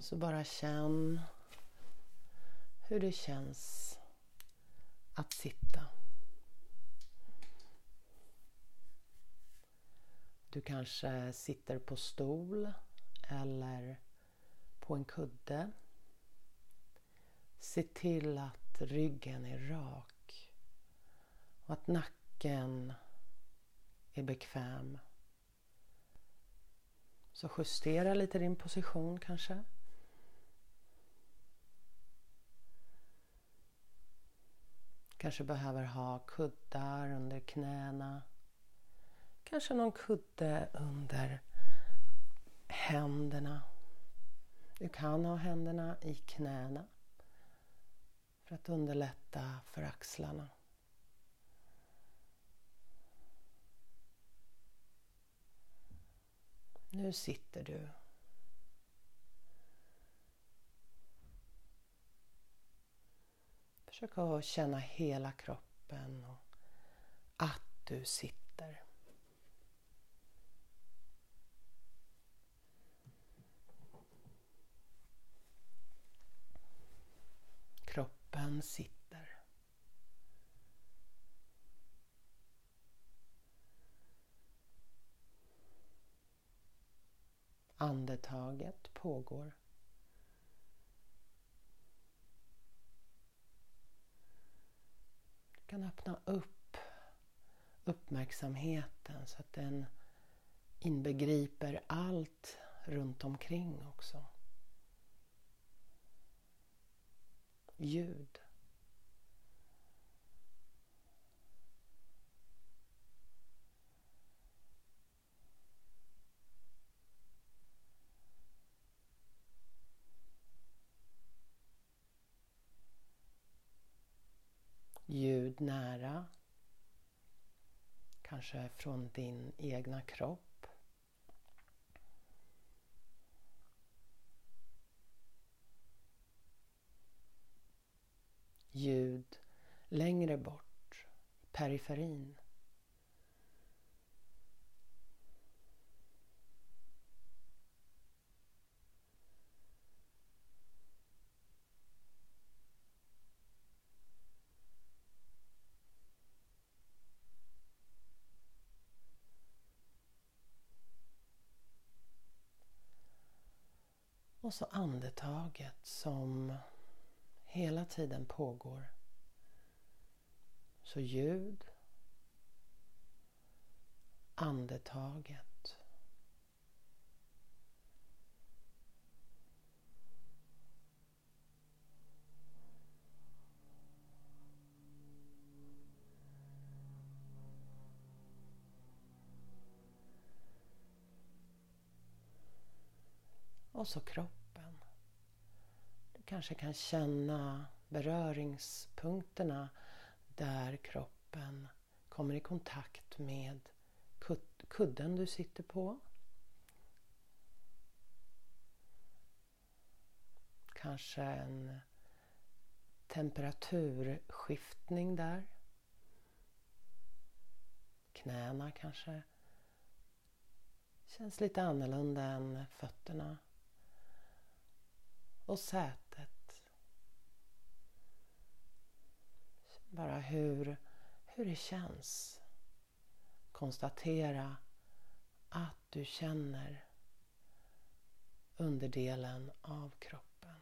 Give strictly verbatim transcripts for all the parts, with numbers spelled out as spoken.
Så bara känn hur det känns att sitta. Du kanske sitter på stol eller på en kudde. Se till att ryggen är rak och att nacken är bekväm. Så justera lite din position kanske. Kanske behöver ha kuddar under knäna. Kanske någon kudde under händerna. Du kan ha händerna i knäna för att underlätta för axlarna. Nu sitter du. Försök att känna hela kroppen och att du sitter. Kroppen sitter. Andetaget pågår. Du kan öppna upp uppmärksamheten så att den inbegriper allt runt omkring också. Ljud. Ljud nära. Kanske från din egna kropp. Ljud längre bort, periferin. Och så andetaget som hela tiden pågår. Så ljud, andetaget. Och så kroppen. Du kanske kan känna beröringspunkterna där kroppen kommer i kontakt med kudden du sitter på. Kanske en temperaturskiftning där. Knäna kanske känns lite annorlunda än fötterna. Och sätet. Bara hur, hur det känns. Konstatera att du känner underdelen av kroppen.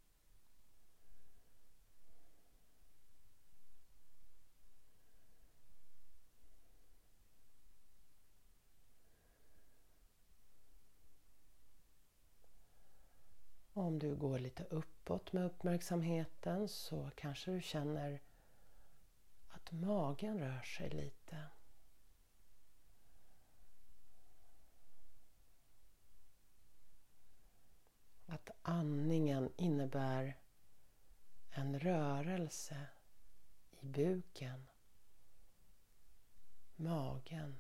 Om du går lite uppåt med uppmärksamheten så kanske du känner att magen rör sig lite. Att andningen innebär en rörelse i buken, magen.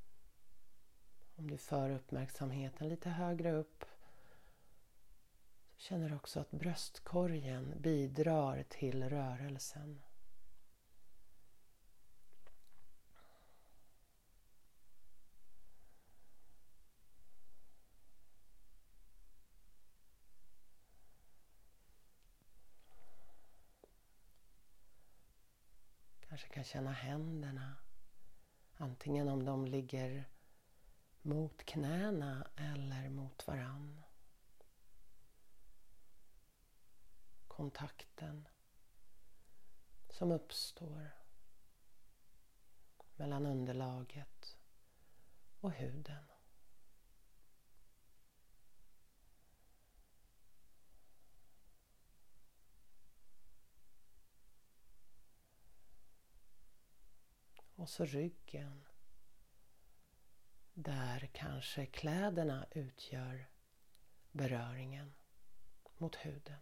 Om du för uppmärksamheten lite högre upp Känner också att bröstkorgen bidrar till rörelsen. Kanske kan känna händerna, antingen om de ligger mot knäna eller mot varann. Kontakten som uppstår mellan underlaget och huden. Och så ryggen, där kanske kläderna utgör beröringen mot huden.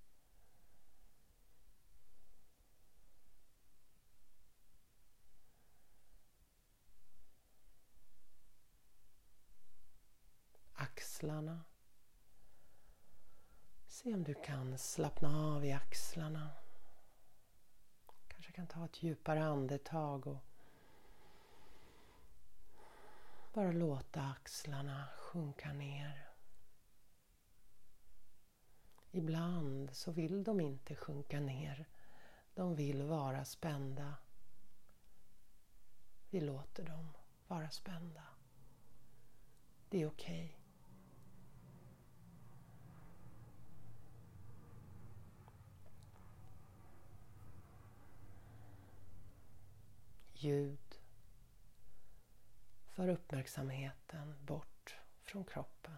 Axlarna. Se om du kan slappna av i axlarna. Kanske kan ta ett djupare andetag och bara låta axlarna sjunka ner. Ibland så vill de inte sjunka ner. De vill vara spända. Vi låter dem vara spända. Det är okej. Ljud. För uppmärksamheten bort från kroppen.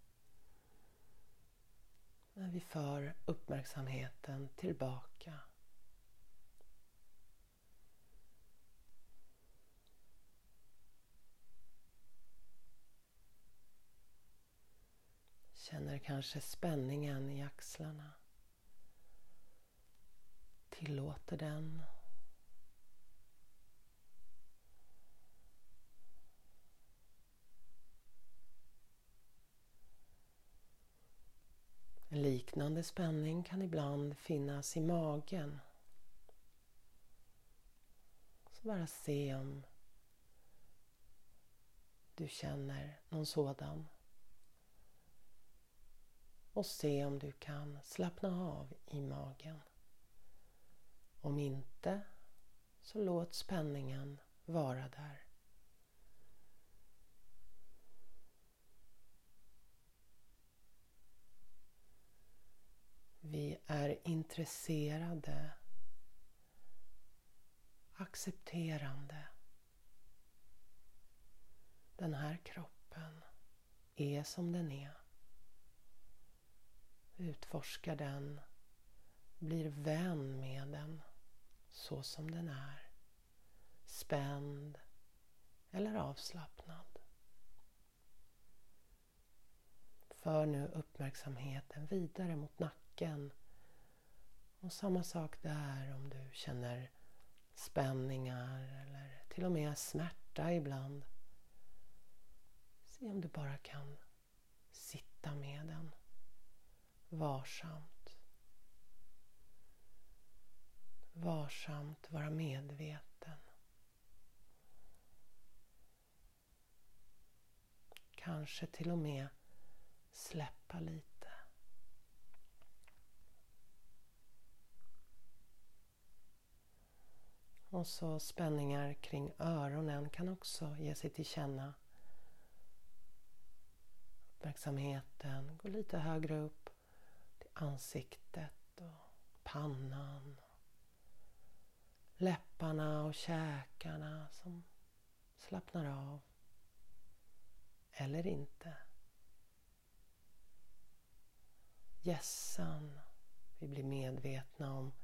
När vi för uppmärksamheten tillbaka. Känner kanske spänningen i axlarna. Tillåter den. En liknande spänning kan ibland finnas i magen. Så bara se om du känner någon sådan. Och se om du kan slappna av i magen. Om inte, så låt spänningen vara där. Vi är intresserade, accepterande. Den här kroppen är som den är. Utforskar den, blir vän med den så som den är. Spänd eller avslappnad. För nu uppmärksamheten vidare mot nacken. Och samma sak där om du känner spänningar eller till och med smärta ibland. Se om du bara kan sitta med den. Varsamt. Varsamt vara medveten. Kanske till och med släppa lite. Och så spänningar kring öronen kan också ge sig till känna. Uppmärksamheten går lite högre upp till ansiktet och pannan. Läpparna och käkarna som slappnar av. Eller inte. Hjässan. Vi blir medvetna om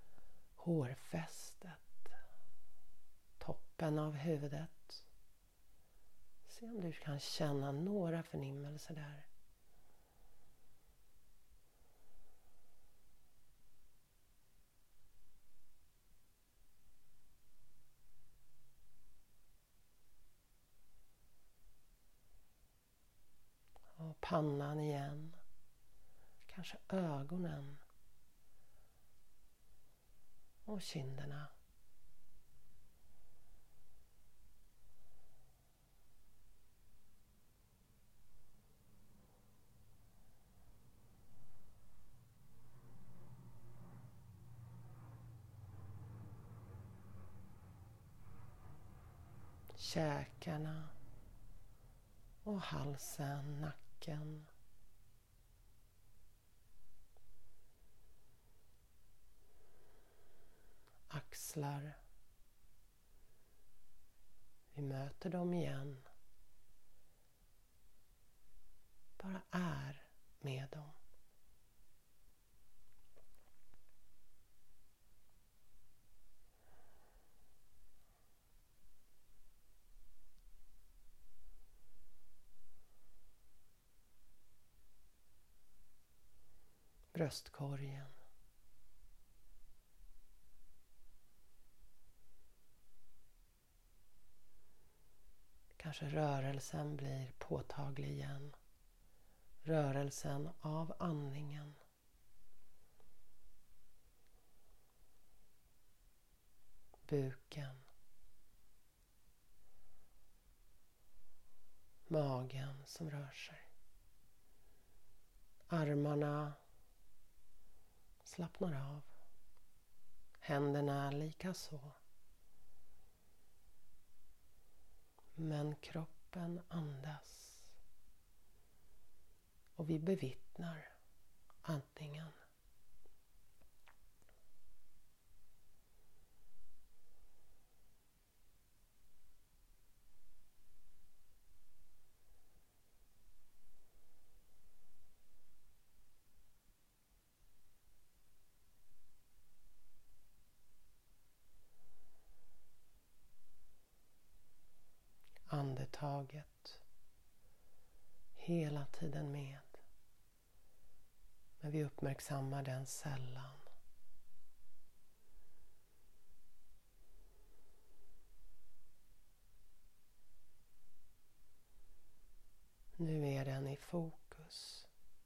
hårfästet. Toppen av huvudet. Se om du kan känna några förnimmelser där. Och pannan igen. kanske ögonen och kinderna. Käkarna och halsen, nacken. Axlar. Vi möter dem igen. Bara är med dem. Bröstkorgen. Kanske rörelsen blir påtaglig igen. Rörelsen av andningen. Buken. Magen som rör sig. Armarna slappnar av. Händerna lika så. Men kroppen andas. Och vi bevittnar andningen. Andetaget hela tiden med. Men vi uppmärksammar den sällan. Nu är den i fokus.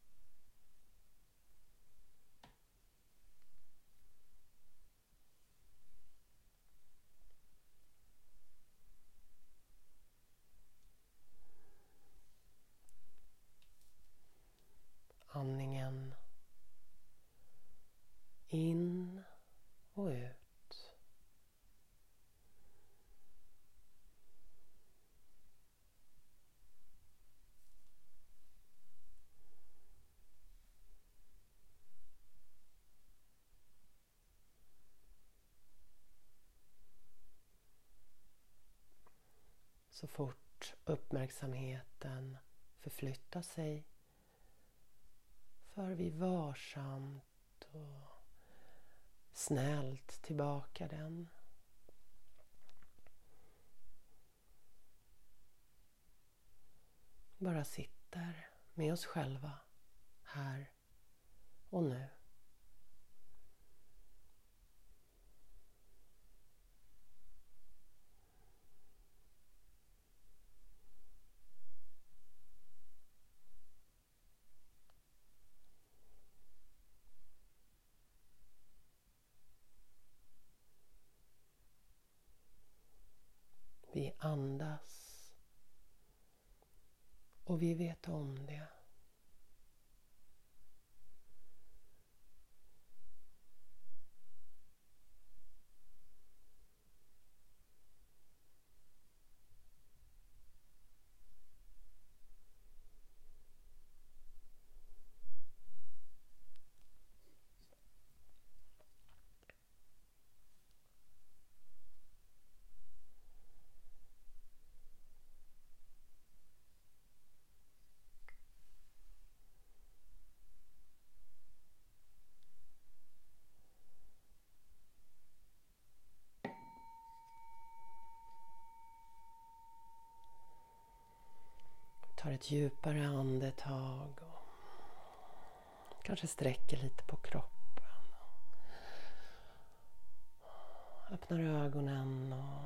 Andningen in och ut. Så fort uppmärksamheten förflyttar sig för vi varsamt och snällt tillbaka den. Bara sitter med oss själva här och nu. Vi andas och vi vet om det. Tar ett djupare andetag och kanske sträcker lite på kroppen. Öppnar ögonen och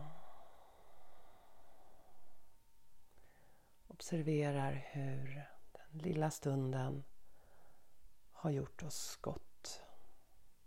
observerar hur den lilla stunden har gjort oss gott.